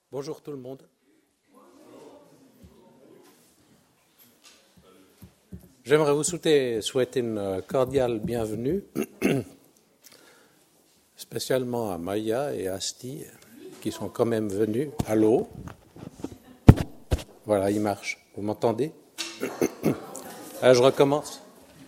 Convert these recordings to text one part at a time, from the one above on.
Bonjour tout le monde. J'aimerais vous souhaiter une cordiale bienvenue, spécialement à Maya et Asti, qui sont quand même venus. Allô? Voilà, il marche. Vous m'entendez? Alors, je recommence.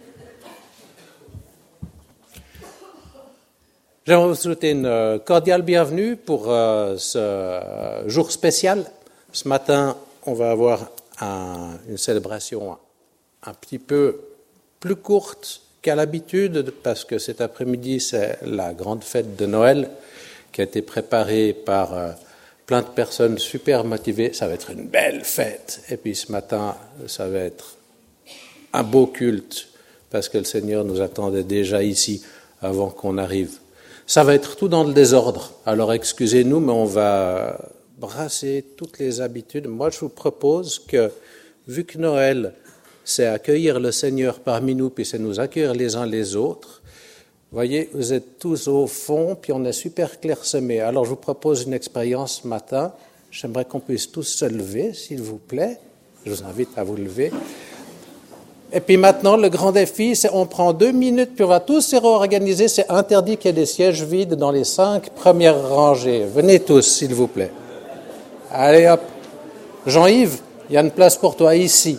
J'aimerais vous souhaiter une cordiale bienvenue pour ce jour spécial. Ce matin, on va avoir une célébration un petit peu plus courte qu'à l'habitude, parce que cet après-midi, c'est la grande fête de Noël qui a été préparée par plein de personnes super motivées. Ça va être une belle fête. Et puis ce matin, ça va être un beau culte, parce que le Seigneur nous attendait déjà ici avant qu'on arrive. Ça va être tout dans le désordre. Alors excusez-nous, mais on va brasser toutes les habitudes. Moi, je vous propose que, vu que Noël, c'est accueillir le Seigneur parmi nous, puis c'est nous accueillir les uns les autres, voyez, vous êtes tous au fond, puis on est super clairsemés. Alors je vous propose une expérience ce matin. J'aimerais qu'on puisse tous se lever, s'il vous plaît. Je vous invite à vous lever. Et puis maintenant, le grand défi, c'est on prend 2 minutes, puis on va tous se réorganiser. C'est interdit qu'il y ait des sièges vides dans les 5 premières rangées. Venez tous, s'il vous plaît. Allez, hop. Jean-Yves, il y a une place pour toi ici.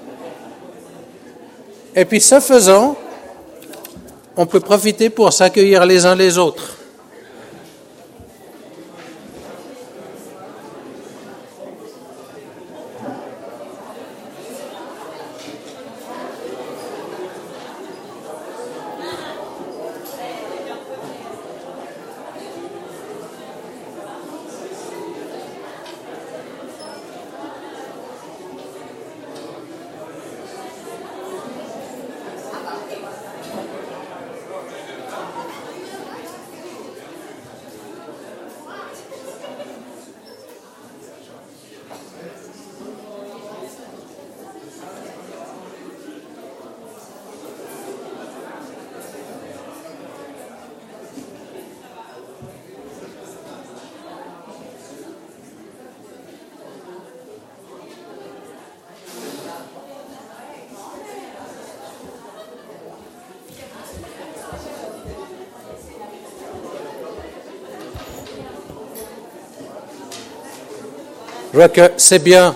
Et puis, ce faisant, on peut profiter pour s'accueillir les uns les autres. Je vois que c'est bien.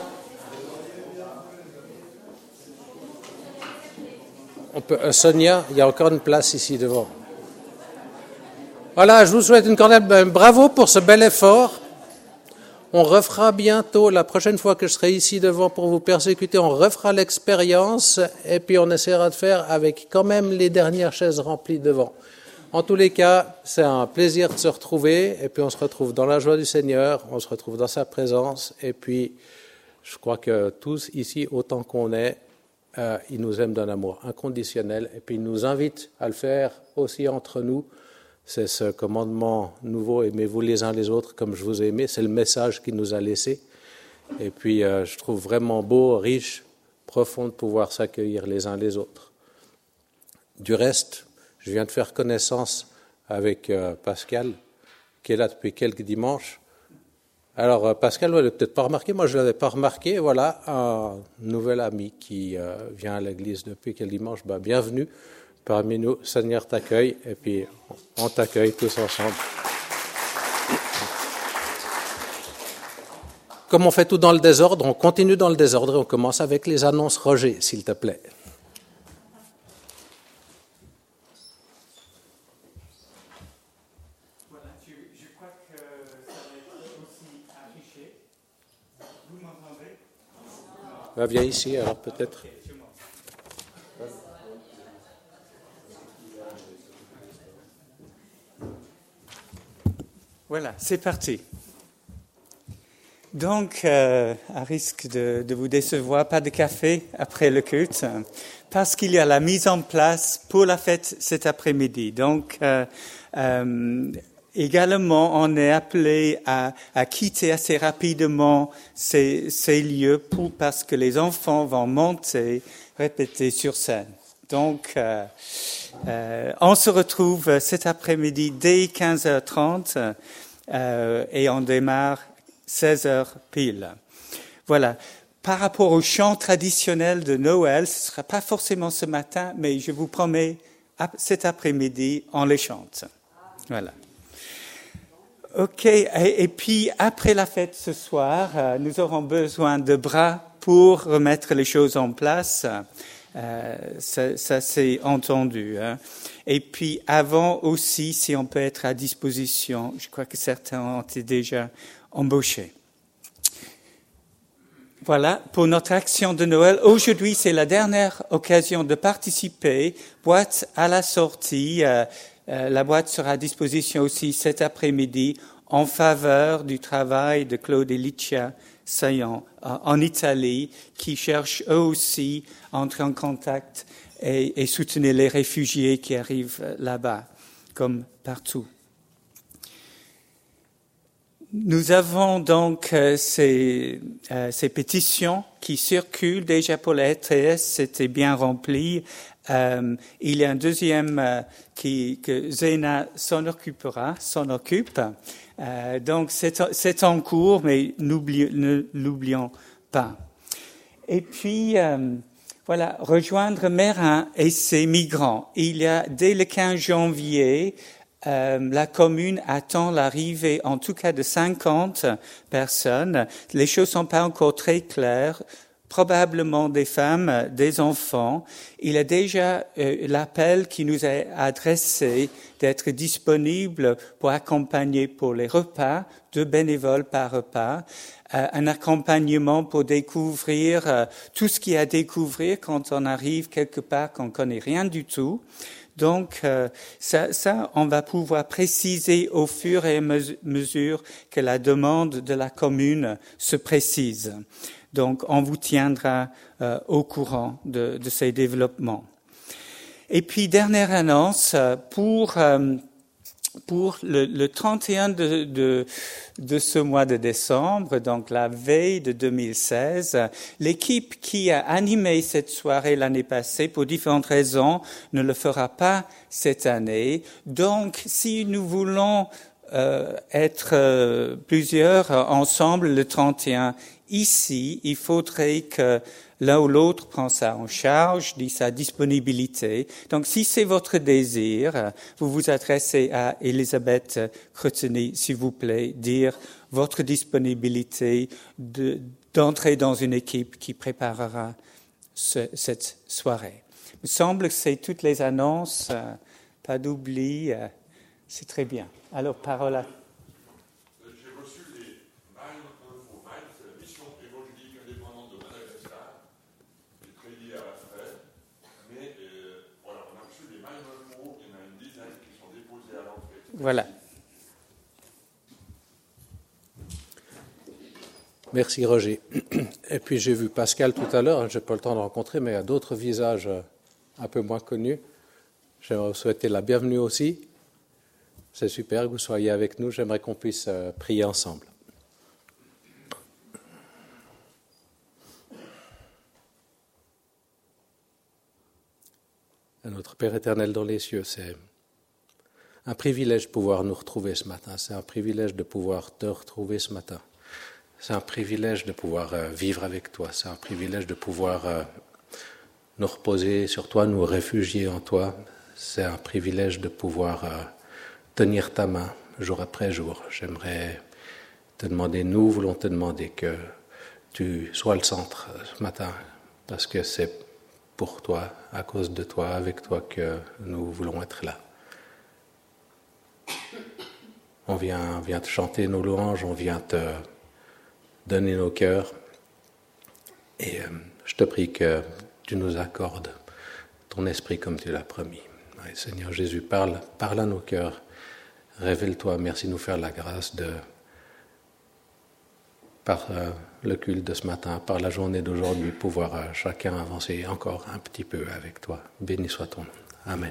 Sonia, il y a encore une place ici devant. Voilà, je vous souhaite une cordiale bravo pour ce bel effort. On refera bientôt, la prochaine fois que je serai ici devant pour vous persécuter, on refera l'expérience et puis on essaiera de faire avec quand même les dernières chaises remplies devant. En tous les cas, c'est un plaisir de se retrouver et puis on se retrouve dans la joie du Seigneur, on se retrouve dans sa présence et puis je crois que tous ici, autant qu'on est, il nous aime d'un amour inconditionnel et puis il nous invite à le faire aussi entre nous. C'est ce commandement nouveau, aimez-vous les uns les autres comme je vous ai aimé, c'est le message qu'il nous a laissé. Et puis je trouve vraiment beau, riche, profond de pouvoir s'accueillir les uns les autres. Du reste, je viens de faire connaissance avec Pascal, qui est là depuis quelques dimanches. Alors, Pascal, vous ne l'avez peut-être pas remarqué, moi je ne l'avais pas remarqué. Voilà, un nouvel ami qui vient à l'église depuis quelques dimanches. Bienvenue parmi nous, Seigneur t'accueille, et puis on t'accueille tous ensemble. Comme on fait tout dans le désordre, on continue dans le désordre et on commence avec les annonces. Roger, s'il te plaît. Viens ici, alors peut-être. Voilà, c'est parti. Donc, à risque de vous décevoir, pas de café après le culte, parce qu'il y a la mise en place pour la fête cet après-midi. Donc, également, on est appelé à quitter assez rapidement ces lieux parce que les enfants vont monter, répéter sur scène. Donc, on se retrouve cet après-midi dès 15h30 et on démarre 16 heures pile. Voilà. Par rapport au chant traditionnel de Noël, ce ne sera pas forcément ce matin, mais je vous promets, cet après-midi, on les chante. Voilà. OK. Et puis, après la fête ce soir, nous aurons besoin de bras pour remettre les choses en place. Ça c'est entendu. Hein. Et puis, avant aussi, si on peut être à disposition, je crois que certains ont été déjà embauchés. Voilà, pour notre action de Noël. Aujourd'hui, c'est la dernière occasion de participer. Boîte à la sortie. La boîte sera à disposition aussi cet après-midi en faveur du travail de Claude et Licia Saillant en Italie, qui cherchent eux aussi à entrer en contact et soutenir les réfugiés qui arrivent là-bas, comme partout. Nous avons donc ces pétitions qui circulent déjà pour la RTS, c'était bien rempli. Il y a un deuxième que Zena s'en occupe. Donc c'est en cours, mais ne l'oublions pas. Et puis voilà, rejoindre Mérin et ses migrants. Il y a dès le 15 janvier. La commune attend l'arrivée, en tout cas, de 50 personnes. Les choses sont pas encore très claires. Probablement des femmes, des enfants. Il y a déjà l'appel qui nous est adressé d'être disponible pour accompagner pour les repas, 2 bénévoles par repas, un accompagnement pour découvrir tout ce qu'il y a à découvrir quand on arrive quelque part qu'on connaît rien du tout. Donc, ça, on va pouvoir préciser au fur et à mesure que la demande de la commune se précise. Donc, on vous tiendra au courant de ces développements. Et puis, dernière annonce, pour le 31 de ce mois de décembre, donc la veille de 2016, l'équipe qui a animé cette soirée l'année passée, pour différentes raisons, ne le fera pas cette année. Donc, si nous voulons être plusieurs ensemble le 31 ici, il faudrait que l'un ou l'autre prend ça en charge, dit sa disponibilité. Donc, si c'est votre désir, vous vous adressez à Elisabeth Croteny, s'il vous plaît, dire votre disponibilité d'entrer dans une équipe qui préparera cette soirée. Il me semble que c'est toutes les annonces, pas d'oubli, c'est très bien. Alors, parole à... Voilà. Merci Roger. Et puis j'ai vu Pascal tout à l'heure, je n'ai pas le temps de rencontrer, mais il y a d'autres visages un peu moins connus. J'aimerais vous souhaiter la bienvenue aussi. C'est super que vous soyez avec nous. J'aimerais qu'on puisse prier ensemble. Notre Père éternel dans les cieux, c'est un privilège de pouvoir nous retrouver ce matin. C'est un privilège de pouvoir te retrouver ce matin. C'est un privilège de pouvoir vivre avec toi. C'est un privilège de pouvoir nous reposer sur toi, nous réfugier en toi. C'est un privilège de pouvoir tenir ta main jour après jour. J'aimerais te demander, nous voulons te demander que tu sois le centre ce matin, parce que c'est pour toi, à cause de toi, avec toi que nous voulons être là. On vient te chanter nos louanges, on vient te donner nos cœurs. Et je te prie que tu nous accordes ton esprit comme tu l'as promis. Et Seigneur Jésus, parle à nos cœurs. Révèle-toi, merci de nous faire la grâce de, par le culte de ce matin, par la journée d'aujourd'hui, pouvoir chacun avancer encore un petit peu avec toi. Béni soit ton nom. Amen.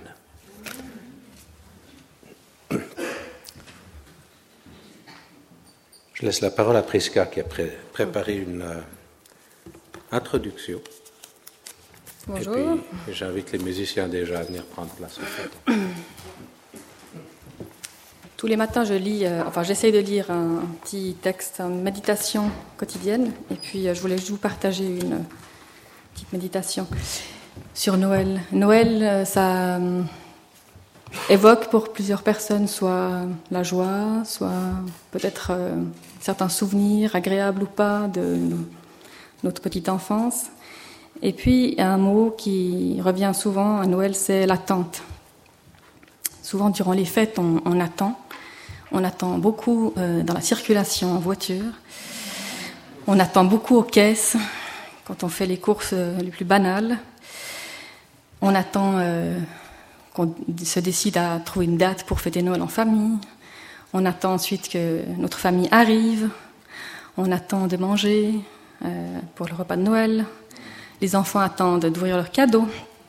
Je laisse la parole à Prisca qui a préparé une introduction. Bonjour. Et puis j'invite les musiciens déjà à venir prendre place en fait. Tous les matins, j'essaye de lire un petit texte, une méditation quotidienne. Et puis, je voulais juste vous partager une petite méditation sur Noël. Noël, ça évoque pour plusieurs personnes soit la joie, soit peut-être certains souvenirs, agréables ou pas, de notre petite enfance. Et puis, un mot qui revient souvent à Noël, c'est l'attente. Souvent, durant les fêtes, on attend. On attend beaucoup dans la circulation en voiture. On attend beaucoup aux caisses, quand on fait les courses les plus banales. On attend qu'on se décide à trouver une date pour fêter Noël en famille. On attend ensuite que notre famille arrive. On attend de manger pour le repas de Noël. Les enfants attendent d'ouvrir leurs cadeaux.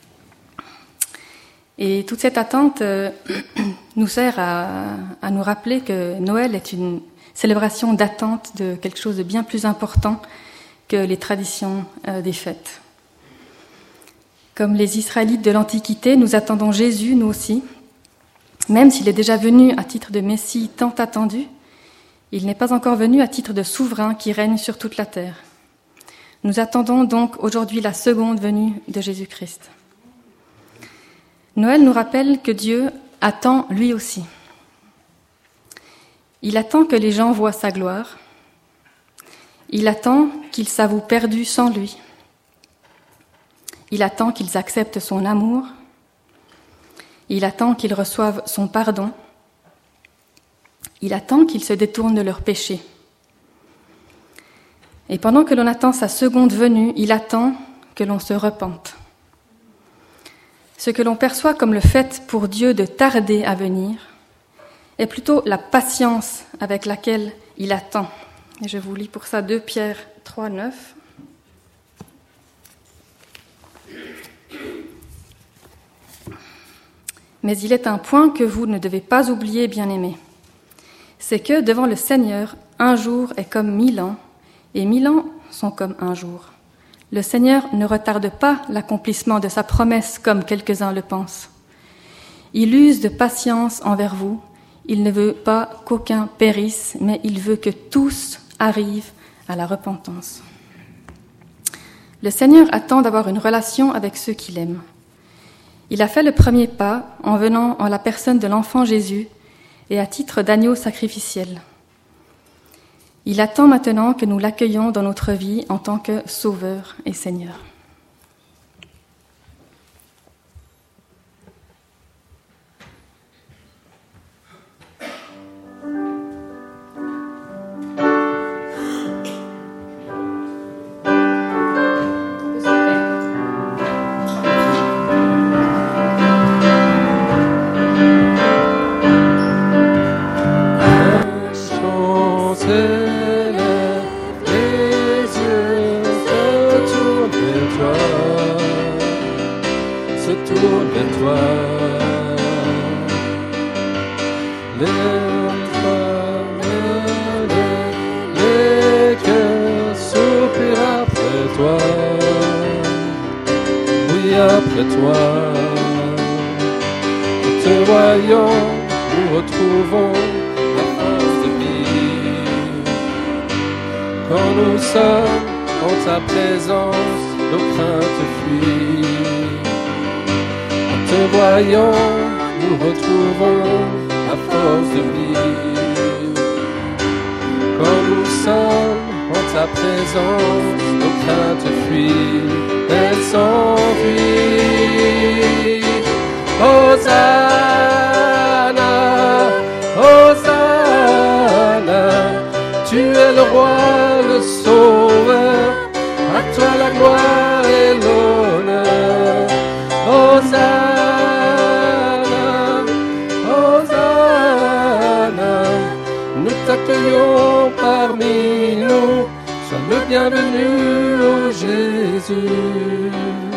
Et toute cette attente nous sert à nous rappeler que Noël est une célébration d'attente de quelque chose de bien plus important que les traditions des fêtes. Comme les Israélites de l'Antiquité, nous attendons Jésus, nous aussi. Même s'il est déjà venu à titre de Messie tant attendu, il n'est pas encore venu à titre de souverain qui règne sur toute la terre. Nous attendons donc aujourd'hui la seconde venue de Jésus-Christ. Noël nous rappelle que Dieu attend lui aussi. Il attend que les gens voient sa gloire. Il attend qu'ils s'avouent perdus sans lui. Il attend qu'ils acceptent son amour. Il attend qu'ils reçoivent son pardon. Il attend qu'ils se détournent de leurs péchés. Et pendant que l'on attend sa seconde venue, il attend que l'on se repente. Ce que l'on perçoit comme le fait pour Dieu de tarder à venir est plutôt la patience avec laquelle il attend. Et je vous lis pour ça 2 Pierre 3, 9. Mais il est un point que vous ne devez pas oublier, bien-aimés. C'est que devant le Seigneur, un jour est comme 1000 ans, et 1000 ans sont comme un jour. Le Seigneur ne retarde pas l'accomplissement de sa promesse comme quelques-uns le pensent. Il use de patience envers vous. Il ne veut pas qu'aucun périsse, mais il veut que tous arrivent à la repentance. Le Seigneur attend d'avoir une relation avec ceux qu'il aime. Il a fait le premier pas en venant en la personne de l'enfant Jésus et à titre d'agneau sacrificiel. Il attend maintenant que nous l'accueillions dans notre vie en tant que Sauveur et Seigneur. Après toi, en te voyant, nous retrouvons la force de vivre. Quand nous sommes en ta présence, nos craintes fuient. En te voyant, nous retrouvons la force de vivre. Quand nous sommes en ta présence, nos craintes fuient. Elle s'enfuit. Hosanna, Hosanna, tu es le roi, le sauveur, à toi la gloire et l'honneur. Hosanna, Hosanna, nous t'accueillons parmi nous, sois le bienvenu, ô Jésus.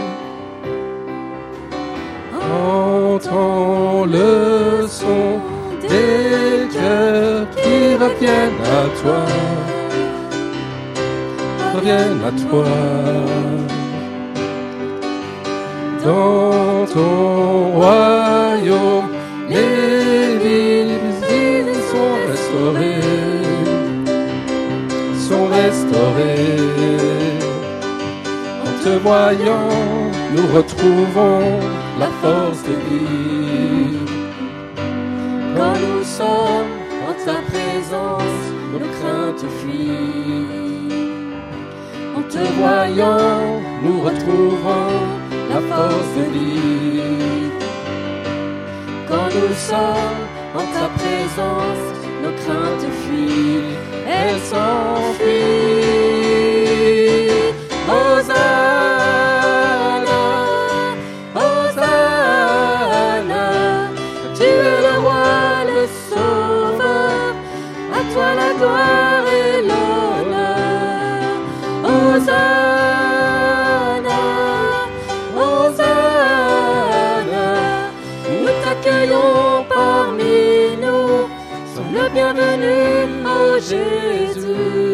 Entends le son des cœurs qui reviennent à toi, reviennent à toi. Dans ton royaume, les villes adorer. En te voyant, nous retrouvons la force de vivre. Quand nous sommes en ta présence, nos craintes fuient. En te voyant, nous retrouvons la force de vivre. Quand nous sommes en ta présence, nos craintes fuient, elles s'enfuient. Hosanna, Hosanna, tu es le roi, le sauveur, à toi la gloire et l'honneur. Hosanna, Hosanna, nous t'accueillons parmi nous, sois le bienvenu, ô Jésus.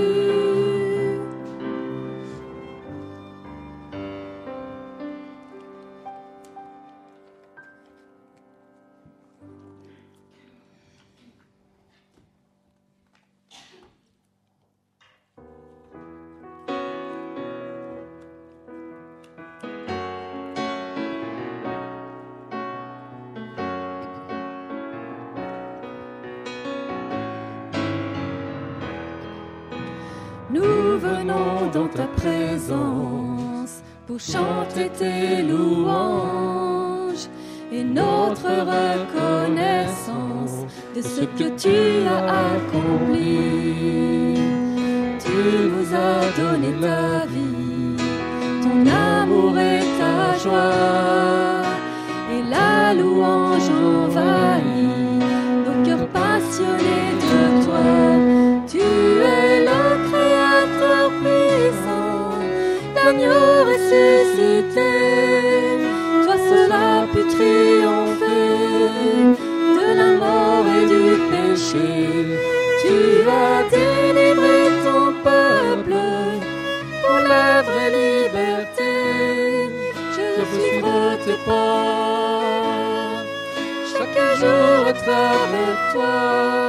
Nous venons dans ta présence pour chanter tes louanges et notre reconnaissance de ce que tu as accompli. Tu nous as donné ta vie, ton amour et ta joie, et la louange envahit nos cœurs passionnés de toi. Tu es le Créateur puissant, l'agneau ressuscité. Toi seul as pu triompher de la mort et du péché. Tu as délivré ton peuple pour la vraie liberté. Je veux suivre tes pas, chaque jour à travers toi.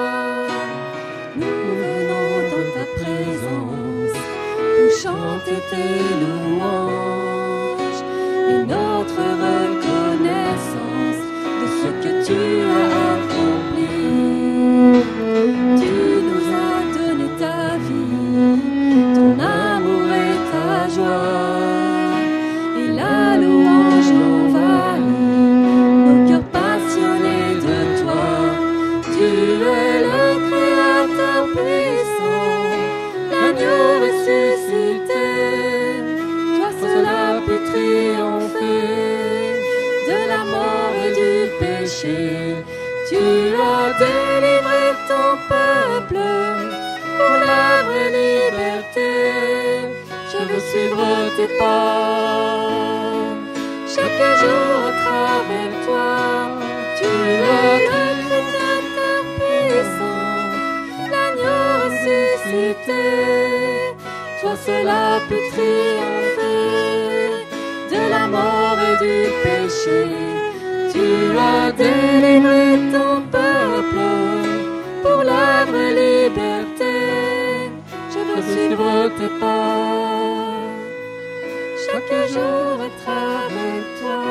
Nous venons dans ta présence pour chanter tes louanges et notre reconnaissance de ce que tu as accompli. Tu nous as donné ta vie, ton amour et ta joie, et la louange envahit nos cœurs passionnés de toi. Tu es le Créateur puissant, l'agneau ressuscité. Toi seul as pu triompher de la mort et du péché. Tu as délivré ton peuple pour la vraie liberté. Je veux suivre tes pas, chaque jour à travers toi. Tu es le Créateur puissant, l'agneau ressuscité. Toi seul as pu triompher de la mort et du péché. Tu as délivré ton peuple pour la vraie liberté. Je veux suivre tes pas, chaque jour à travers toi.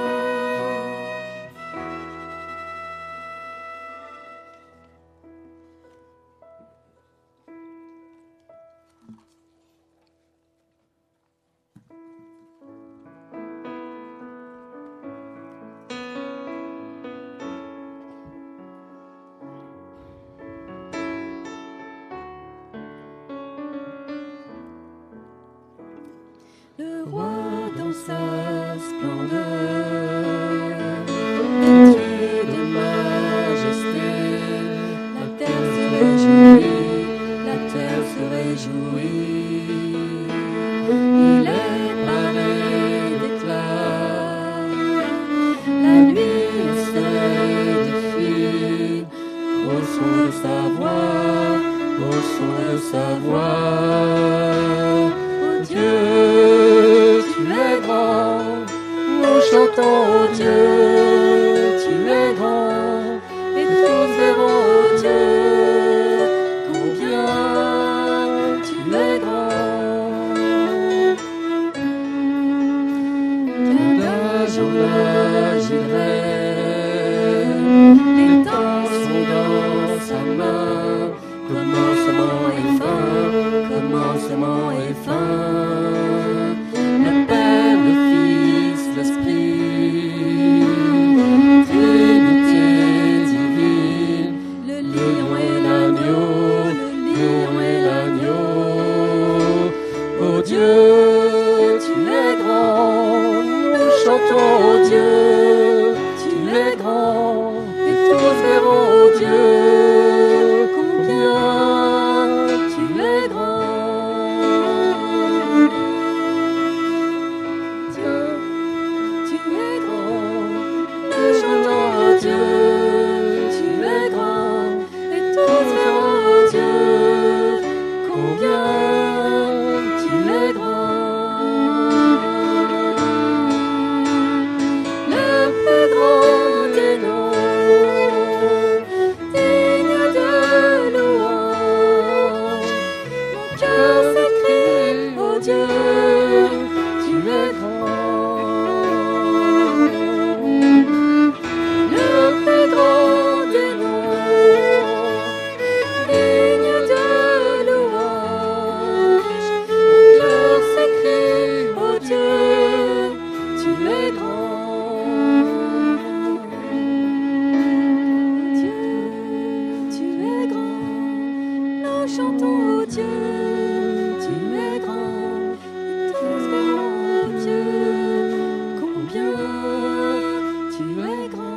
Le roi dans sa splendeur, vêtu de majesté, la terre se réjouit, la terre se réjouit. Il est paré d'éclat, la nuit est seule de fuir, au son de sa voix, au son de sa voix. Oh Dieu, tu es grand, nous chantons oh Dieu, tu es grand, et tous verront oh Dieu, combien tu es grand. commencement et fin, le Père, le Fils, l'Esprit, Trinité divine, le lion et l'agneau, le lion et l'agneau. Oh Dieu, tu es grand, nous chantons, oh Dieu, tu es grand, et tous verront, oh Dieu, combien tu es grand. Dieu, tu es grand, nous chantons, oh Dieu, tu es grand, et tous verront, oh Dieu, combien tu es grand. Le plus grand des noms, digne de louange, mon cœur s'écrie, oh Dieu, tu es grand. Le plus grand des noms, digne de louange, mon cœur s'écrie, oh Dieu, tu es grand. Dieu, tu es grand, nous chantons, oh Dieu, tu es grand, et tous verront, oh Dieu, combien tu es grand.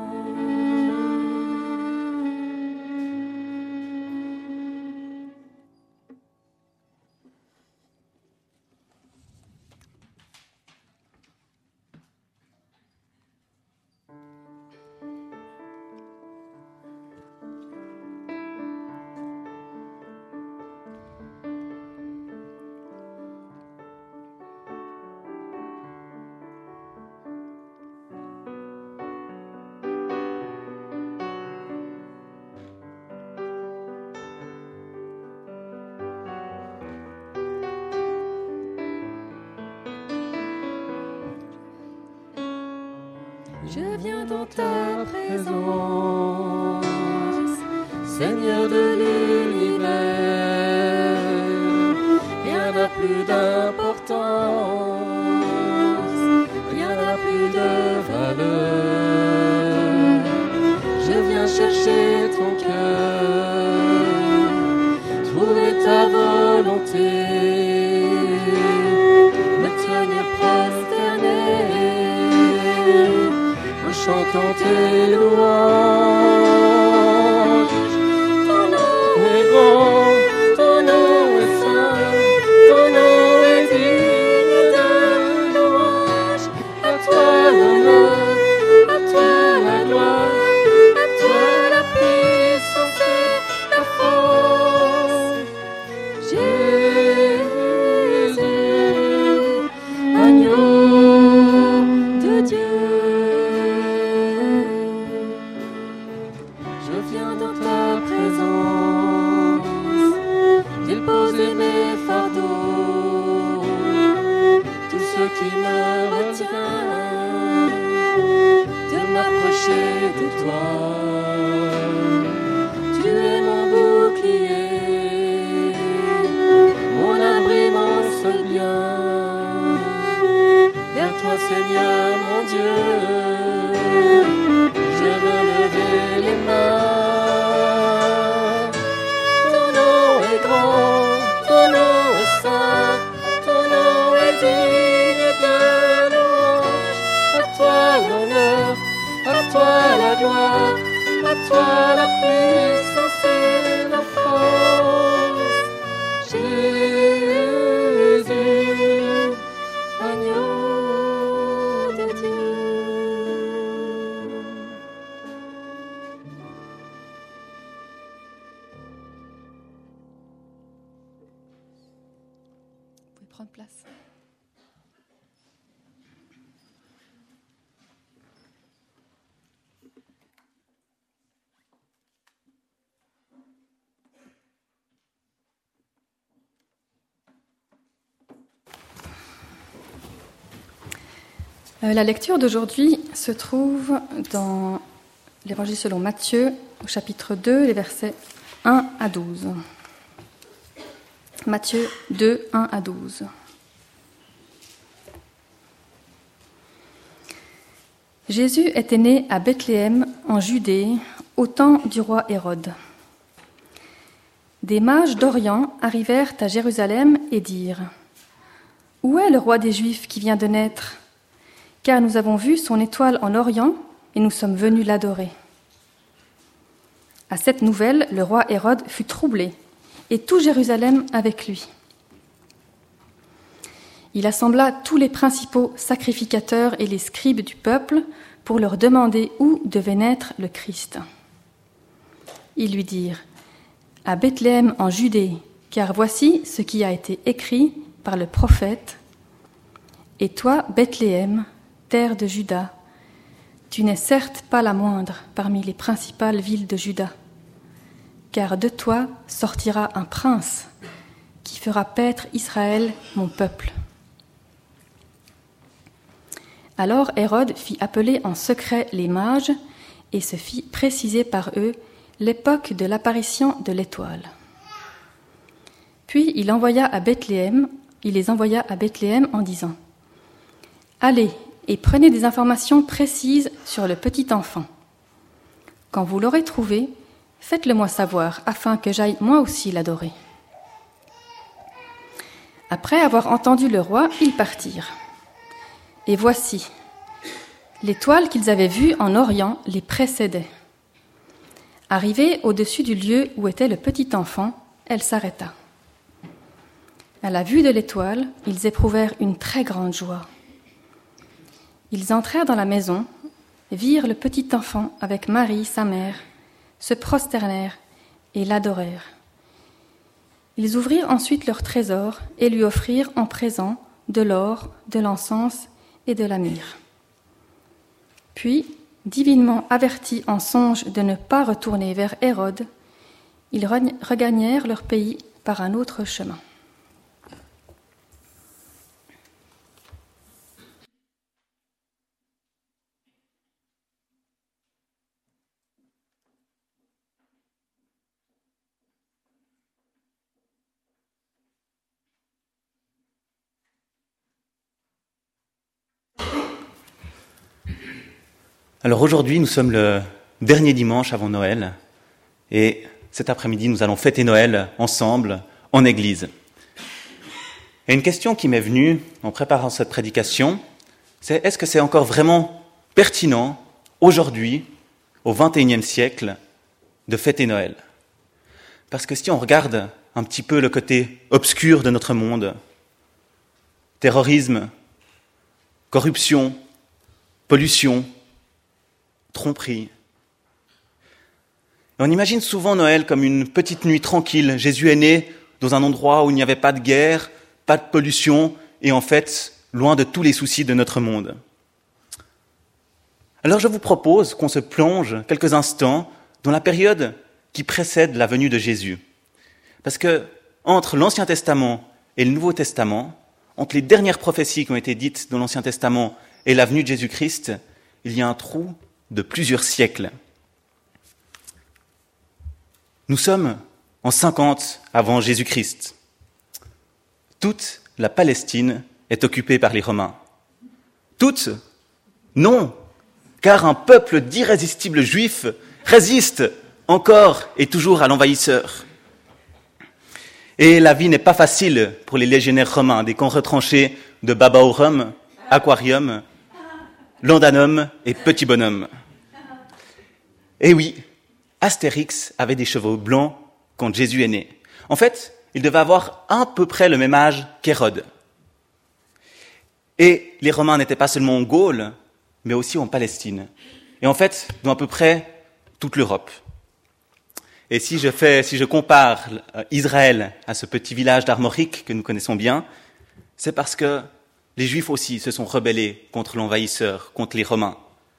Je viens dans ta présence, Seigneur de l'univers. Rien n'a plus d'importance, rien n'a plus de valeur. Je viens chercher ton cœur, trouver ta volonté, me tenir prosterné, chantant tes louanges. Ton nom est grand, ton nom est saint, ton nom est digne de louange. À toi l'honneur, à toi la gloire, à toi la puissance et la force. Jésus, agneau de Dieu. Je viens dans ta présence, déposer mes fardeaux, tout ce qui me retient de m'approcher de toi. Tu es mon bouclier, mon abri, mon seul bien. Vers toi, Seigneur mon Dieu, je veux lever les mains. Ton nom est grand, ton nom est saint, ton nom est digne de louange. À toi l'honneur, à toi la gloire, à toi la puissance et la force. Jésus, agneau de Dieu. Vous pouvez prendre place. La lecture d'aujourd'hui se trouve dans l'Évangile selon Matthieu, au chapitre 2, les versets 1 à 12. Matthieu 2, 1 à 12. Jésus était né à Bethléem, en Judée, au temps du roi Hérode. Des mages d'Orient arrivèrent à Jérusalem et dirent « Où est le roi des Juifs qui vient de naître ? Car nous avons vu son étoile en Orient et nous sommes venus l'adorer. » À cette nouvelle, le roi Hérode fut troublé, et tout Jérusalem avec lui. Il assembla tous les principaux sacrificateurs et les scribes du peuple pour leur demander où devait naître le Christ. Ils lui dirent « À Bethléem en Judée, car voici ce qui a été écrit par le prophète. Et toi, Bethléem, terre de Juda, tu n'es certes pas la moindre parmi les principales villes de Juda, car de toi sortira un prince qui fera paître Israël, mon peuple. » Alors Hérode fit appeler en secret les mages et se fit préciser par eux l'époque de l'apparition de l'étoile. Puis il les envoya à Bethléem en disant « Allez et prenez des informations précises sur le petit enfant. Quand vous l'aurez trouvé, faites-le moi savoir, afin que j'aille moi aussi l'adorer. » Après avoir entendu le roi, ils partirent. Et voici, l'étoile qu'ils avaient vue en Orient les précédait. Arrivée au-dessus du lieu où était le petit enfant, elle s'arrêta. À la vue de l'étoile, ils éprouvèrent une très grande joie. Ils entrèrent dans la maison, virent le petit enfant avec Marie, sa mère, se prosternèrent et l'adorèrent. Ils ouvrirent ensuite leur trésor et lui offrirent en présent de l'or, de l'encens et de la myrrhe. Puis, divinement avertis en songe de ne pas retourner vers Hérode, ils regagnèrent leur pays par un autre chemin. Alors aujourd'hui, nous sommes le dernier dimanche avant Noël et cet après-midi, nous allons fêter Noël ensemble en église. Et une question qui m'est venue en préparant cette prédication, c'est est-ce que c'est encore vraiment pertinent aujourd'hui, au XXIe siècle, de fêter Noël ? Parce que si on regarde un petit peu le côté obscur de notre monde, terrorisme, corruption, pollution, tromperie. On imagine souvent Noël comme une petite nuit tranquille. Jésus est né dans un endroit où il n'y avait pas de guerre, pas de pollution, et en fait, loin de tous les soucis de notre monde. Alors je vous propose qu'on se plonge quelques instants dans la période qui précède la venue de Jésus. Parce que entre l'Ancien Testament et le Nouveau Testament, entre les dernières prophéties qui ont été dites dans l'Ancien Testament et la venue de Jésus-Christ, il y a un trou de plusieurs siècles. Nous sommes en 50 avant Jésus-Christ. Toute la Palestine est occupée par les Romains. Toute ? Non, car un peuple d'irrésistibles juifs résiste encore et toujours à l'envahisseur. Et la vie n'est pas facile pour les légionnaires romains, des camps retranchés de Babaorum, Aquarium, Landanum et Petit Bonhomme. Et oui, Astérix avait des cheveux blancs quand Jésus est né. En fait, il devait avoir à peu près le même âge qu'Hérode. Et les Romains n'étaient pas seulement en Gaule, mais aussi en Palestine. Et en fait, dans à peu près toute l'Europe. Et si je compare Israël à ce petit village d'Armorique que nous connaissons bien, c'est parce que les Juifs aussi se sont rebellés contre l'envahisseur, contre les Romains.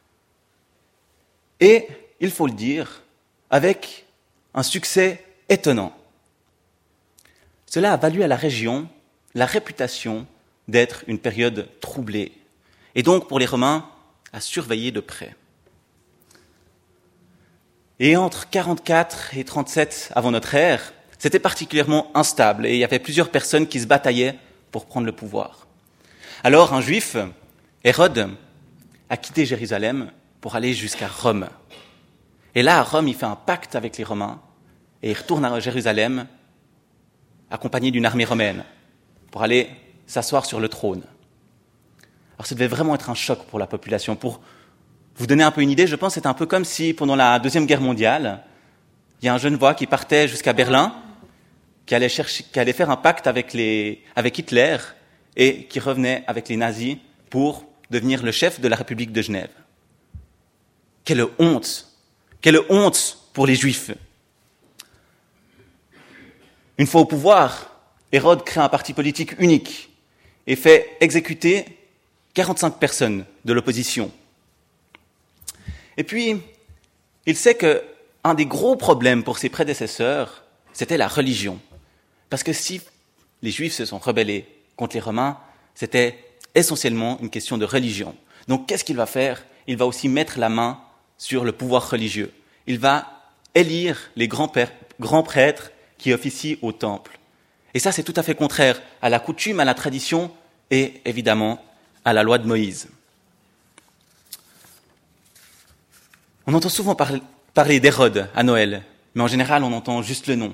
Et, il faut le dire, avec un succès étonnant. Cela a valu à la région la réputation d'être une période troublée, et donc pour les Romains à surveiller de près. Et entre 44 et 37 avant notre ère, c'était particulièrement instable et il y avait plusieurs personnes qui se bataillaient pour prendre le pouvoir. Alors un juif, Hérode, a quitté Jérusalem pour aller jusqu'à Rome. Et là, à Rome, il fait un pacte avec les Romains et il retourne à Jérusalem accompagné d'une armée romaine pour aller s'asseoir sur le trône. Alors ça devait vraiment être un choc pour la population. Pour vous donner un peu une idée, je pense que c'est un peu comme si pendant la Deuxième Guerre mondiale, il y a un Genevois qui partait jusqu'à Berlin, qui allait faire un pacte avec Hitler et qui revenait avec les nazis pour devenir le chef de la République de Genève. Quelle honte! Quelle honte pour les Juifs! Une fois au pouvoir, Hérode crée un parti politique unique et fait exécuter 45 personnes de l'opposition. Et puis, il sait qu'un des gros problèmes pour ses prédécesseurs, c'était la religion. Parce que si les Juifs se sont rebellés contre les Romains, c'était essentiellement une question de religion. Donc, qu'est-ce qu'il va faire? Il va aussi mettre la main sur le pouvoir religieux. Il va élire les grands prêtres qui officient au temple. Et ça, c'est tout à fait contraire à la coutume, à la tradition et, évidemment, à la loi de Moïse. On entend souvent parler d'Hérode à Noël, mais en général, on entend juste le nom.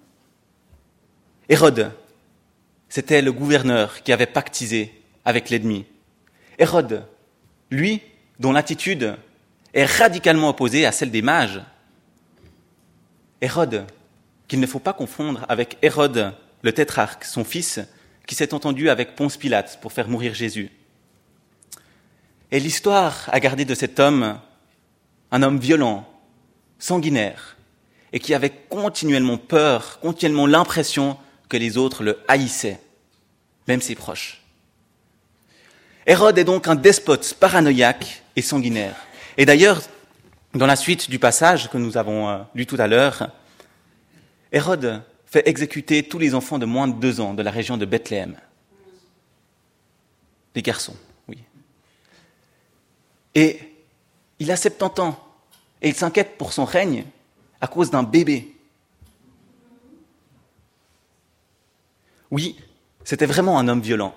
Hérode, c'était le gouverneur qui avait pactisé avec l'ennemi. Hérode, lui, dont l'attitude est radicalement opposée à celle des mages. Hérode, qu'il ne faut pas confondre avec Hérode, le tétrarque, son fils, qui s'est entendu avec Ponce Pilate pour faire mourir Jésus. Et l'histoire a gardé de cet homme un homme violent, sanguinaire, et qui avait continuellement peur, continuellement l'impression que les autres le haïssaient, même ses proches. Hérode est donc un despote paranoïaque et sanguinaire. Et d'ailleurs, dans la suite du passage que nous avons lu tout à l'heure, Hérode fait exécuter tous les enfants de moins de 2 ans de la région de Bethléem. Les garçons, oui. Et il a 70 ans et il s'inquiète pour son règne à cause d'un bébé. Oui, c'était vraiment un homme violent.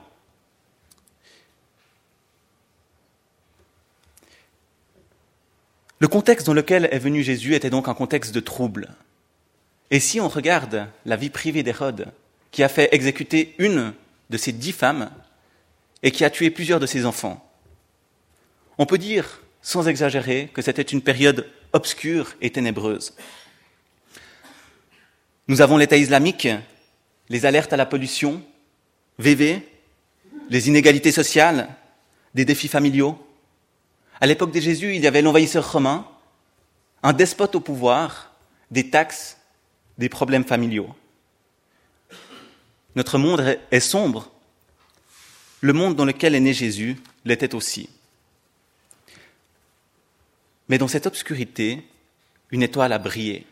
Le contexte dans lequel est venu Jésus était donc un contexte de trouble. Et si on regarde la vie privée d'Hérode, qui a fait exécuter une de ses 10 femmes et qui a tué plusieurs de ses enfants, on peut dire, sans exagérer, que c'était une période obscure et ténébreuse. Nous avons l'État islamique, les alertes à la pollution, VV, les inégalités sociales, des défis familiaux. À l'époque de Jésus, il y avait l'envahisseur romain, un despote au pouvoir, des taxes, des problèmes familiaux. Notre monde est sombre. Le monde dans lequel est né Jésus l'était aussi. Mais dans cette obscurité, une étoile a brillé.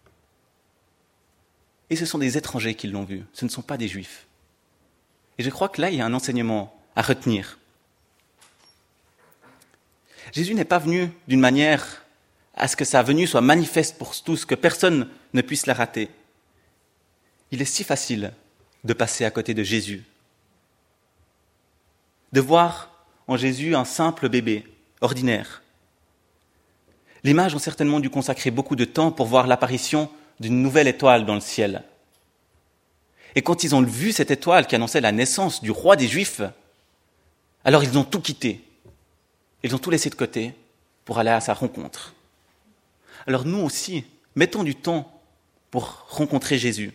Et ce sont des étrangers qui l'ont vu, ce ne sont pas des Juifs. Et je crois que là, il y a un enseignement à retenir. Jésus n'est pas venu d'une manière à ce que sa venue soit manifeste pour tous, que personne ne puisse la rater. Il est si facile de passer à côté de Jésus, de voir en Jésus un simple bébé, ordinaire. Les mages ont certainement dû consacrer beaucoup de temps pour voir l'apparition d'une nouvelle étoile dans le ciel. Et quand ils ont vu cette étoile qui annonçait la naissance du roi des Juifs, alors ils ont tout quitté. Ils ont tout laissé de côté pour aller à sa rencontre. Alors nous aussi, mettons du temps pour rencontrer Jésus.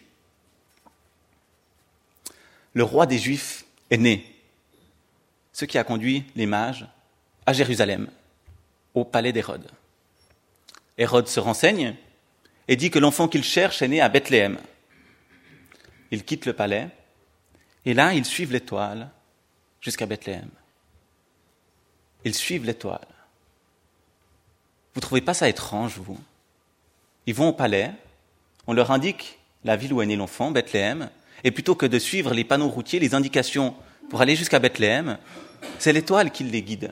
Le roi des Juifs est né, ce qui a conduit les mages à Jérusalem, au palais d'Hérode. Hérode se renseigne et dit que l'enfant qu'il cherche est né à Bethléem. Ils quittent le palais et là, ils suivent l'étoile jusqu'à Bethléem. Ils suivent l'étoile. Vous ne trouvez pas ça étrange, vous? Ils vont au palais, on leur indique la ville où est né l'enfant, Bethléem, et plutôt que de suivre les panneaux routiers, les indications pour aller jusqu'à Bethléem, c'est l'étoile qui les guide.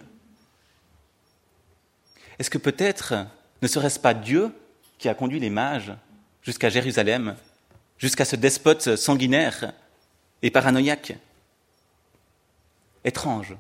Est-ce que peut-être ne serait-ce pas Dieu qui a conduit les mages jusqu'à Jérusalem jusqu'à ce despote sanguinaire et paranoïaque. Étrange.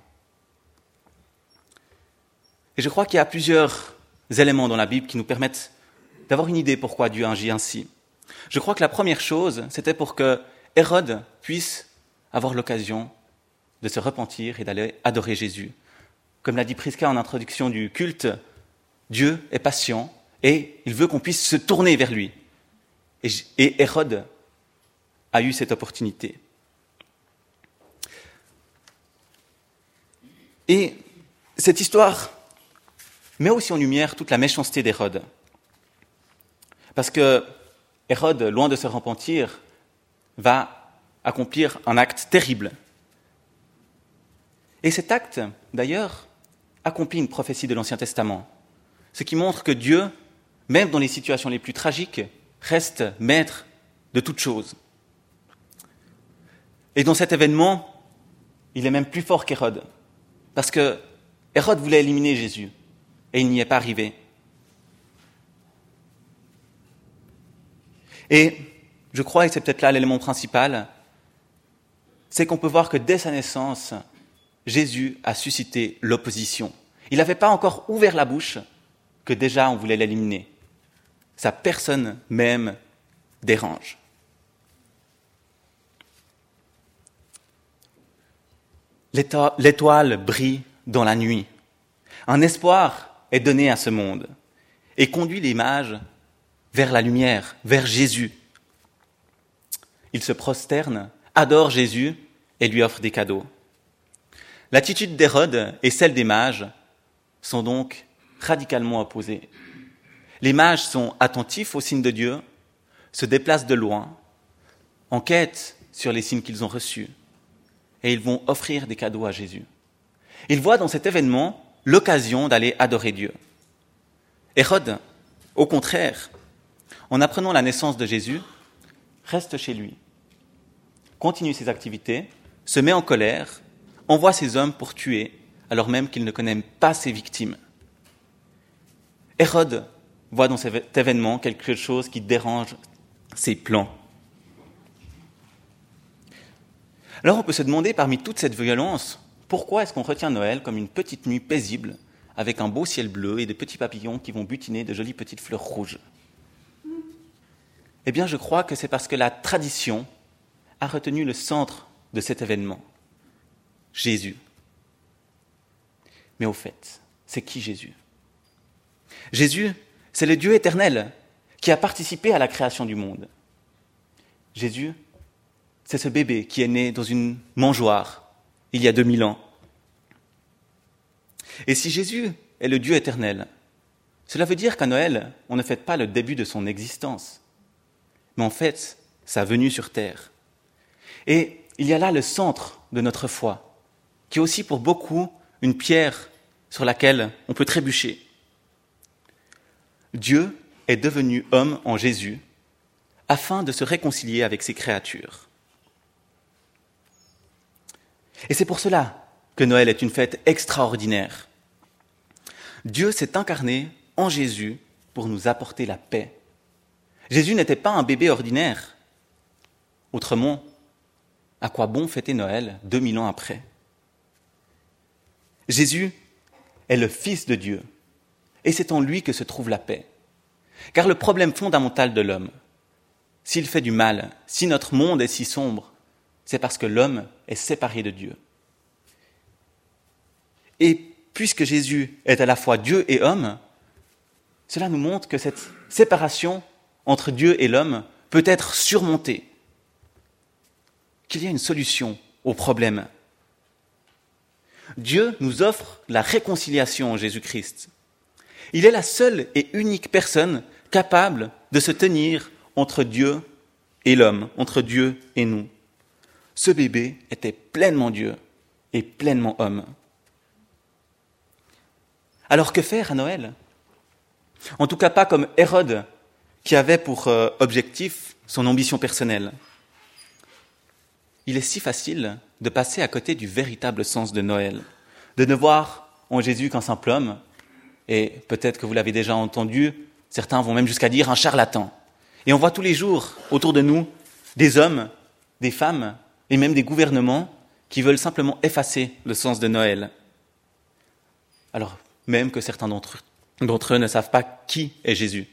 Et je crois qu'il y a plusieurs éléments dans la Bible qui nous permettent d'avoir une idée pourquoi Dieu agit ainsi. Je crois que la première chose, c'était pour que Hérode puisse avoir l'occasion de se repentir et d'aller adorer Jésus. Comme l'a dit Prisca en introduction du culte, Dieu est patient et il veut qu'on puisse se tourner vers lui. Et Hérode a eu cette opportunité. Et cette histoire met aussi en lumière toute la méchanceté d'Hérode. Parce que Hérode, loin de se repentir, va accomplir un acte terrible. Et cet acte, d'ailleurs, accomplit une prophétie de l'Ancien Testament. Ce qui montre que Dieu, même dans les situations les plus tragiques, reste maître de toutes choses. Et dans cet événement, il est même plus fort qu'Hérode. Parce que Hérode voulait éliminer Jésus, et il n'y est pas arrivé. Et je crois, et c'est peut-être là l'élément principal, c'est qu'on peut voir que dès sa naissance, Jésus a suscité l'opposition. Il n'avait pas encore ouvert la bouche que déjà on voulait l'éliminer. Sa personne même dérange. L'étoile brille dans la nuit. Un espoir est donné à ce monde et conduit l'image vers la lumière, vers Jésus. Il se prosterne, adore Jésus et lui offre des cadeaux. L'attitude d'Hérode et celle des mages sont donc radicalement opposées. Les mages sont attentifs aux signes de Dieu, se déplacent de loin, enquêtent sur les signes qu'ils ont reçus et ils vont offrir des cadeaux à Jésus. Ils voient dans cet événement l'occasion d'aller adorer Dieu. Hérode, au contraire, en apprenant la naissance de Jésus, reste chez lui, continue ses activités, se met en colère, envoie ses hommes pour tuer, alors même qu'il ne connaît pas ses victimes. Hérode voit dans cet événement quelque chose qui dérange ses plans. Alors on peut se demander, parmi toute cette violence, pourquoi est-ce qu'on retient Noël comme une petite nuit paisible, avec un beau ciel bleu et des petits papillons qui vont butiner de jolies petites fleurs rouges? Eh bien, je crois que c'est parce que la tradition a retenu le centre de cet événement, Jésus. Mais au fait, c'est qui Jésus? Jésus, c'est le Dieu éternel qui a participé à la création du monde. Jésus, c'est ce bébé qui est né dans une mangeoire il y a 2000 ans. Et si Jésus est le Dieu éternel, cela veut dire qu'à Noël, on ne fête pas le début de son existence, mais en fait, sa venue sur terre. Et il y a là le centre de notre foi, qui est aussi pour beaucoup une pierre sur laquelle on peut trébucher. Dieu est devenu homme en Jésus afin de se réconcilier avec ses créatures. Et c'est pour cela que Noël est une fête extraordinaire. Dieu s'est incarné en Jésus pour nous apporter la paix. Jésus n'était pas un bébé ordinaire. Autrement, à quoi bon fêter Noël 2000 ans après? Jésus est le Fils de Dieu, et c'est en lui que se trouve la paix. Car le problème fondamental de l'homme, s'il fait du mal, si notre monde est si sombre, c'est parce que l'homme est séparé de Dieu. Et puisque Jésus est à la fois Dieu et homme, cela nous montre que cette séparation entre Dieu et l'homme peut être surmontée, qu'il y a une solution au problème. Dieu nous offre la réconciliation en Jésus-Christ. Il est la seule et unique personne capable de se tenir entre Dieu et l'homme, entre Dieu et nous. Ce bébé était pleinement Dieu et pleinement homme. Alors que faire à Noël? En tout cas pas comme Hérode, qui avait pour objectif son ambition personnelle. Il est si facile de passer à côté du véritable sens de Noël, de ne voir en Jésus qu'un simple homme, et peut-être que vous l'avez déjà entendu, certains vont même jusqu'à dire un charlatan. Et on voit tous les jours autour de nous Des hommes, des femmes et même des gouvernements qui veulent simplement effacer le sens de Noël. Alors, même que certains d'entre eux ne savent pas qui est Jésus.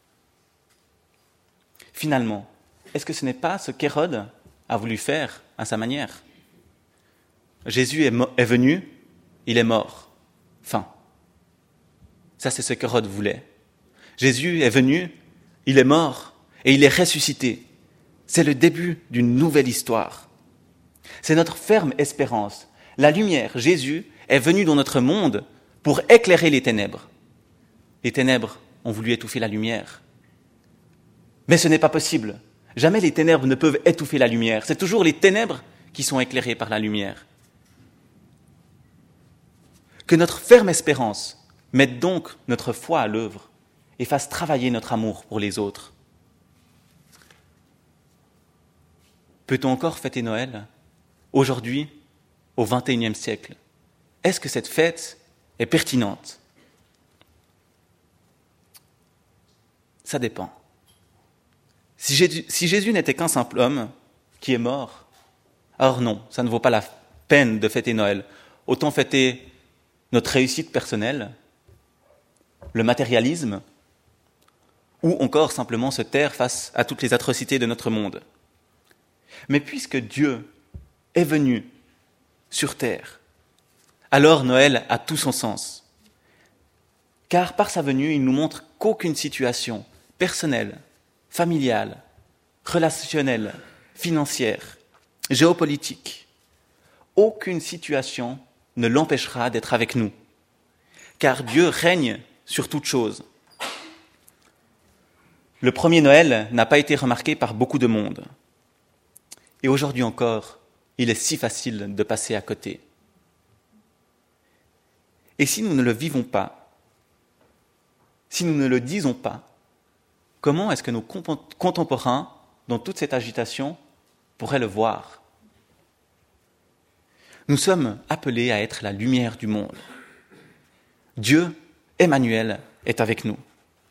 Finalement, est-ce que ce n'est pas ce qu'Hérode a voulu faire à sa manière ? Jésus est venu, il est mort. Fin. Ça, c'est ce qu'Hérode voulait. Jésus est venu, il est mort et il est ressuscité. C'est le début d'une nouvelle histoire. C'est notre ferme espérance. La lumière, Jésus, est venu dans notre monde pour éclairer les ténèbres. Les ténèbres ont voulu étouffer la lumière. Mais ce n'est pas possible. Jamais les ténèbres ne peuvent étouffer la lumière. C'est toujours les ténèbres qui sont éclairées par la lumière. Que notre ferme espérance mette donc notre foi à l'œuvre et fasse travailler notre amour pour les autres. Peut-on encore fêter Noël aujourd'hui, au XXIe siècle ? Est-ce que cette fête est pertinente ? Ça dépend. Si Jésus n'était qu'un simple homme qui est mort, alors non, ça ne vaut pas la peine de fêter Noël. Autant fêter notre réussite personnelle, le matérialisme, ou encore simplement se taire face à toutes les atrocités de notre monde. Mais puisque Dieu est venu sur terre, alors Noël a tout son sens. Car par sa venue, il nous montre qu'aucune situation personnelle, familiale, relationnelle, financière, géopolitique, aucune situation ne l'empêchera d'être avec nous. Car Dieu règne sur toute chose. Le premier Noël n'a pas été remarqué par beaucoup de monde. Et aujourd'hui encore, il est si facile de passer à côté. Et si nous ne le vivons pas, si nous ne le disons pas, comment est-ce que nos contemporains, dans toute cette agitation, pourraient le voir ? Nous sommes appelés à être la lumière du monde. Dieu, Emmanuel, est avec nous.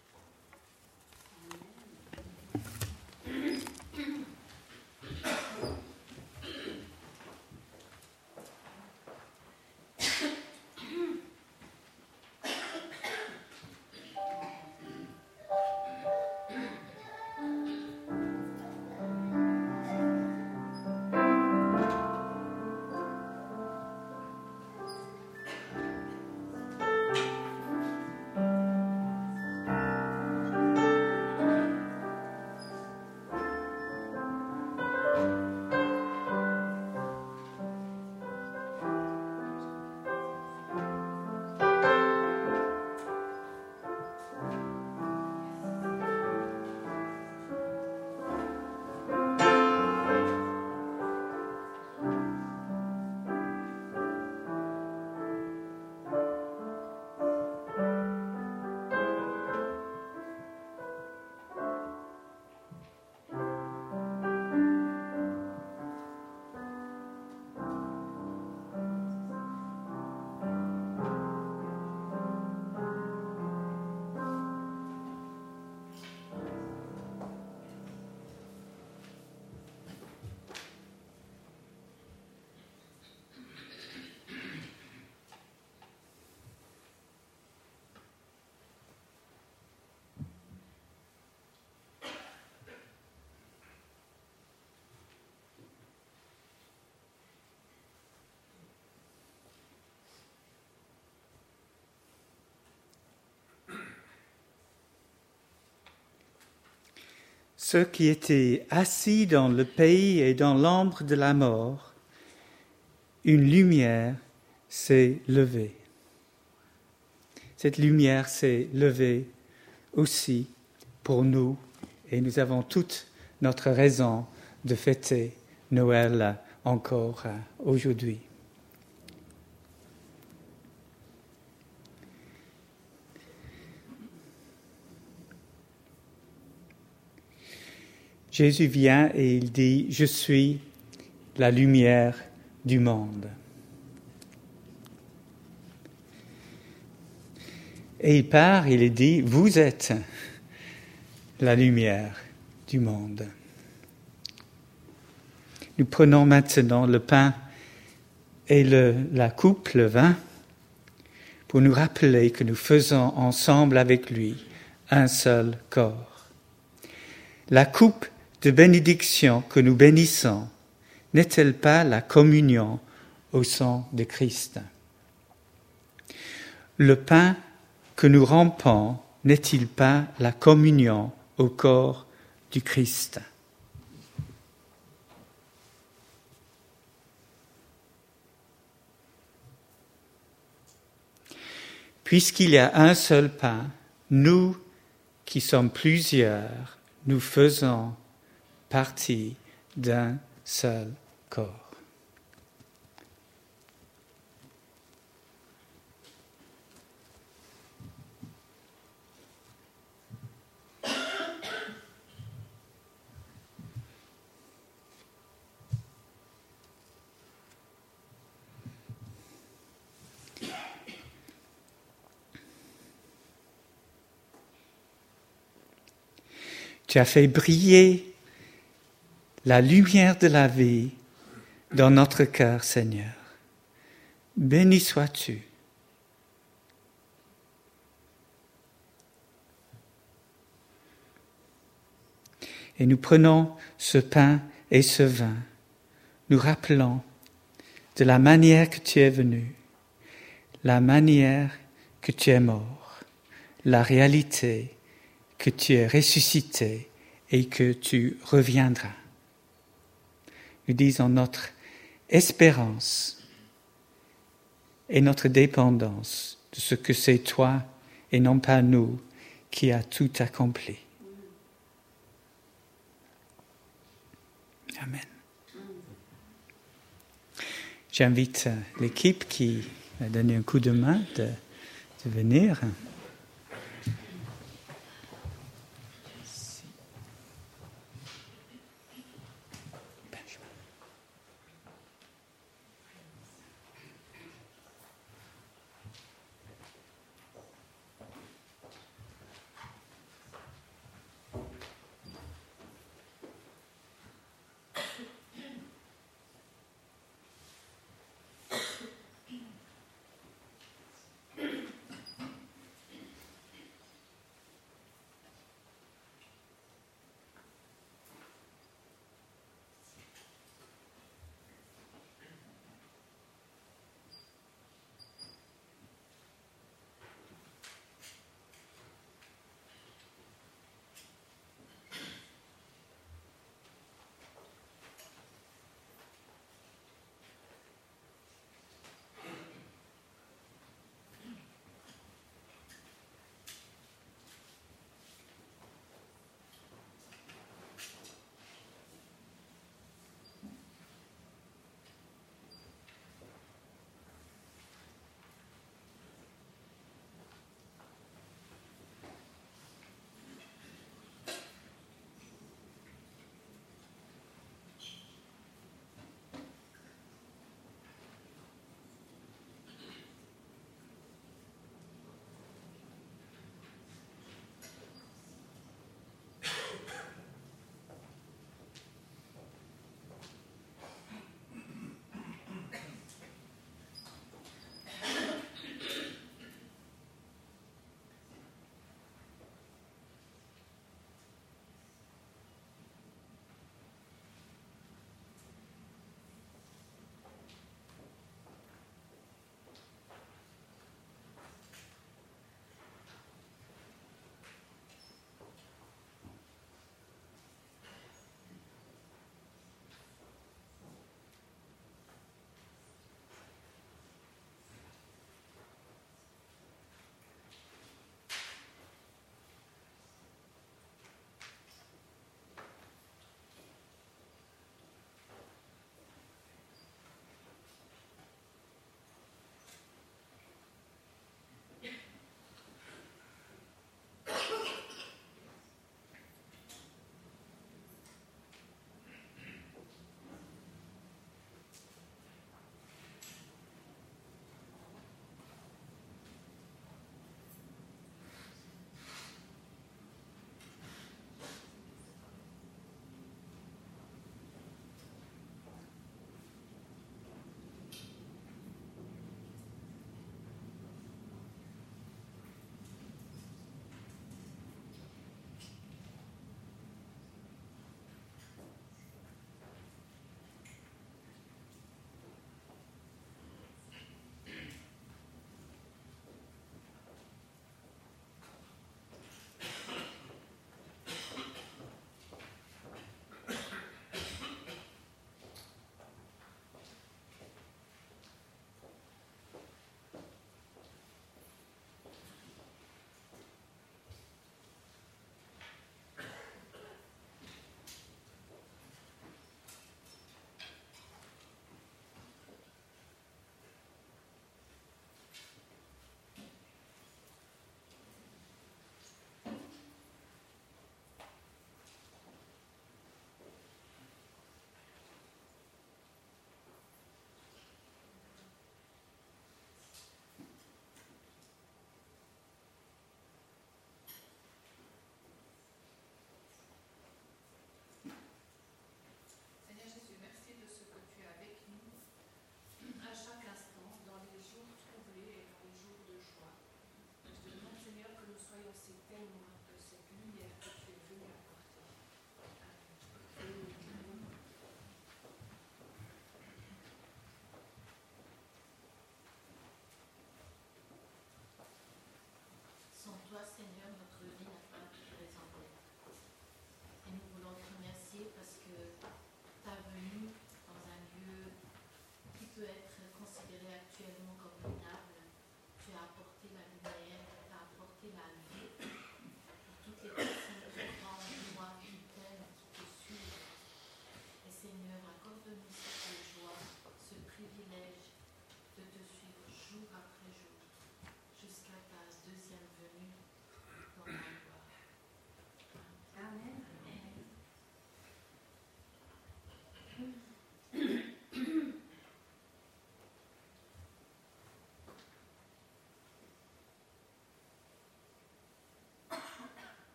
Ceux qui étaient assis dans le pays et dans l'ombre de la mort, une lumière s'est levée. Cette lumière s'est levée aussi pour nous et nous avons toute notre raison de fêter Noël encore aujourd'hui. Jésus vient et il dit « Je suis la lumière du monde ». Et il part, il dit « Vous êtes la lumière du monde ». Nous prenons maintenant le pain et la coupe, le vin, pour nous rappeler que nous faisons ensemble avec lui un seul corps. La coupe de bénédiction que nous bénissons n'est-elle pas la communion au sang de Christ? Le pain que nous rompons n'est-il pas la communion au corps du Christ? Puisqu'il y a un seul pain, nous qui sommes plusieurs, nous faisons partie d'un seul corps. Tu as fait briller la lumière de la vie dans notre cœur, Seigneur. Béni sois-tu. Et nous prenons ce pain et ce vin, nous rappelons de la manière que tu es venu, la manière que tu es mort, la réalité que tu es ressuscité et que tu reviendras. Nous disons notre espérance et notre dépendance de ce que c'est toi et non pas nous qui a tout accompli. Amen. J'invite l'équipe qui a donné un coup de main de venir.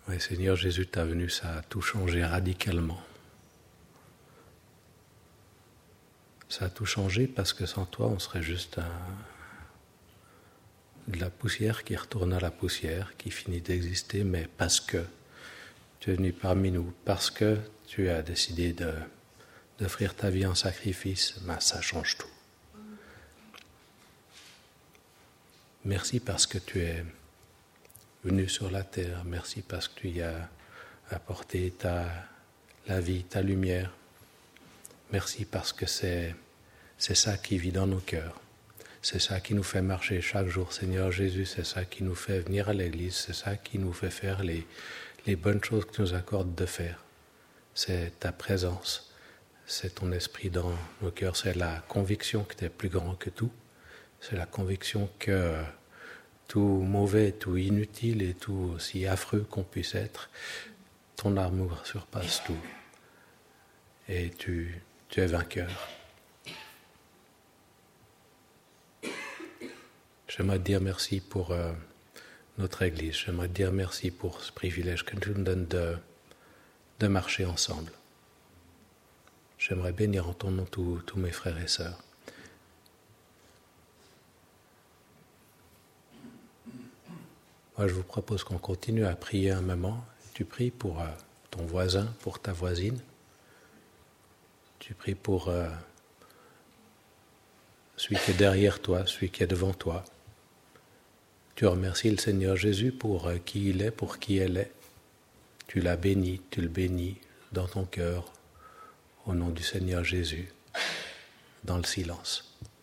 Oui, Seigneur Jésus, ta venue, ça a tout changé radicalement. Ça a tout changé parce que sans toi, on serait juste de la poussière qui retourne à la poussière, qui finit d'exister, mais parce que tu es venu parmi nous, parce que tu as décidé d'offrir ta vie en sacrifice, ben ça change tout. Merci parce que tu es venu sur la terre, merci parce que tu y as apporté la vie, ta lumière. Merci parce que c'est ça qui vit dans nos cœurs. C'est ça qui nous fait marcher chaque jour, Seigneur Jésus. C'est ça qui nous fait venir à l'église. C'est ça qui nous fait faire les bonnes choses que tu nous accordes de faire. C'est ta présence. C'est ton esprit dans nos cœurs. C'est la conviction que tu es plus grand que tout. C'est la conviction que tout mauvais, tout inutile et tout aussi affreux qu'on puisse être, ton amour surpasse tout. Et tu es vainqueur. J'aimerais te dire merci pour notre Église. J'aimerais te dire merci pour ce privilège que tu nous donnes de marcher ensemble. J'aimerais bénir en ton nom tous mes frères et sœurs. Moi, je vous propose qu'on continue à prier un moment. Tu pries pour ton voisin, pour ta voisine. Tu pries pour celui qui est derrière toi, celui qui est devant toi. Tu remercies le Seigneur Jésus pour qui il est, pour qui elle est. Tu l'as béni, tu le bénis dans ton cœur, au nom du Seigneur Jésus, dans le silence.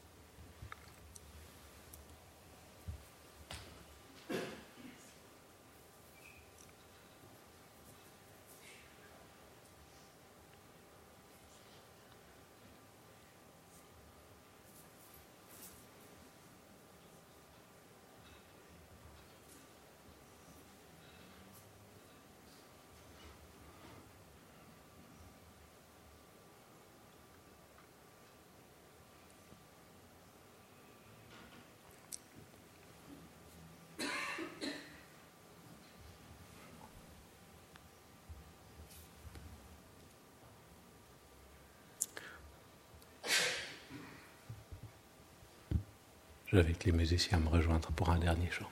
J'invite les musiciens à me rejoindre pour un dernier chant.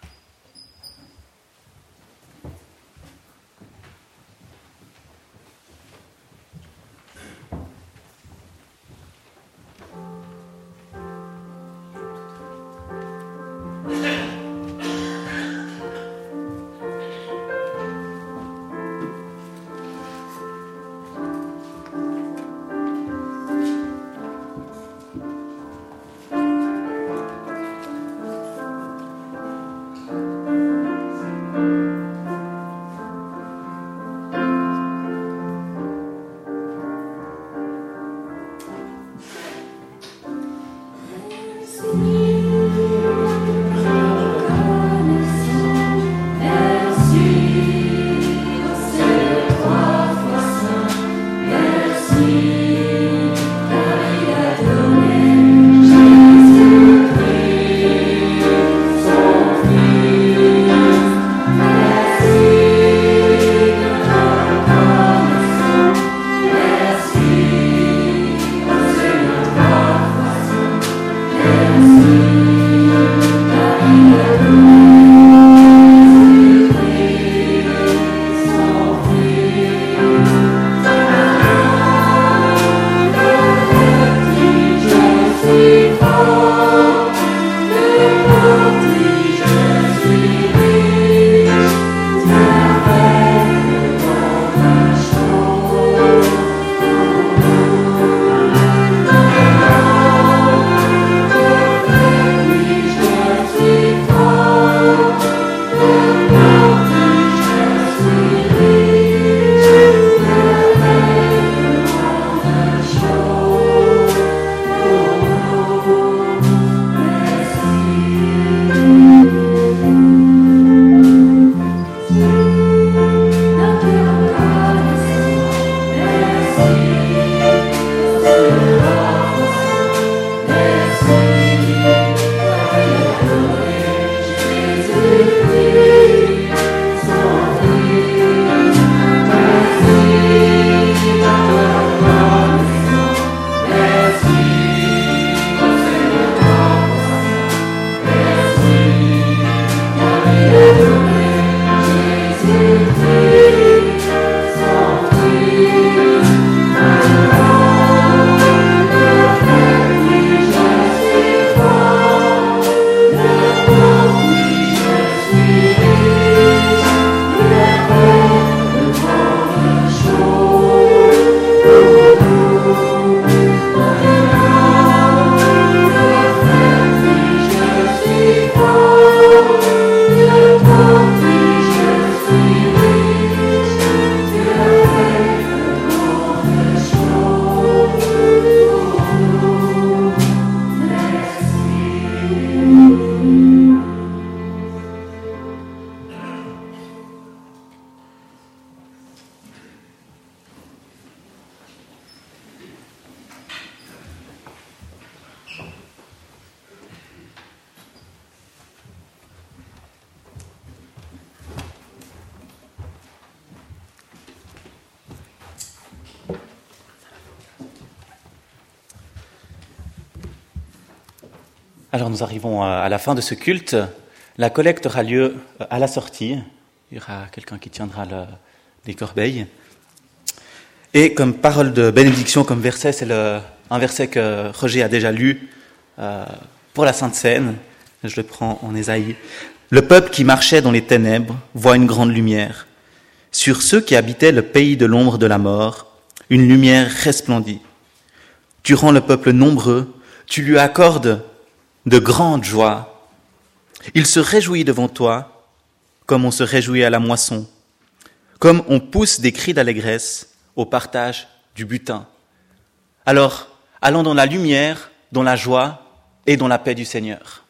Alors nous arrivons à la fin de ce culte. La collecte aura lieu à la sortie. Il y aura quelqu'un qui tiendra les corbeilles. Et comme parole de bénédiction, comme verset, c'est un verset que Roger a déjà lu pour la Sainte Seine. Je le prends en Ésaïe. Le peuple qui marchait dans les ténèbres voit une grande lumière. Sur ceux qui habitaient le pays de l'ombre de la mort, une lumière resplendit. Tu rends le peuple nombreux, tu lui accordes de grandes joies. Il se réjouit devant toi, comme on se réjouit à la moisson, comme on pousse des cris d'allégresse au partage du butin. Alors, allons dans la lumière, dans la joie et dans la paix du Seigneur.